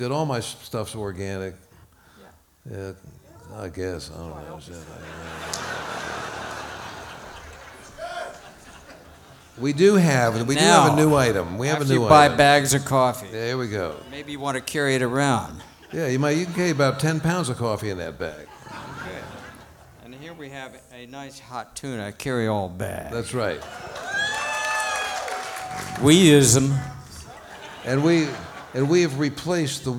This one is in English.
Good. All my stuff's organic. Yeah, I guess. I don't know. We do have a new item. We have a After new you buy item. bags of coffee, Yeah, here we go. maybe you want to carry it around. Yeah, you can carry about 10 pounds of coffee in that bag. Okay. And here we have a nice hot tuna carry-all bag. That's right. We use them. And we have replaced the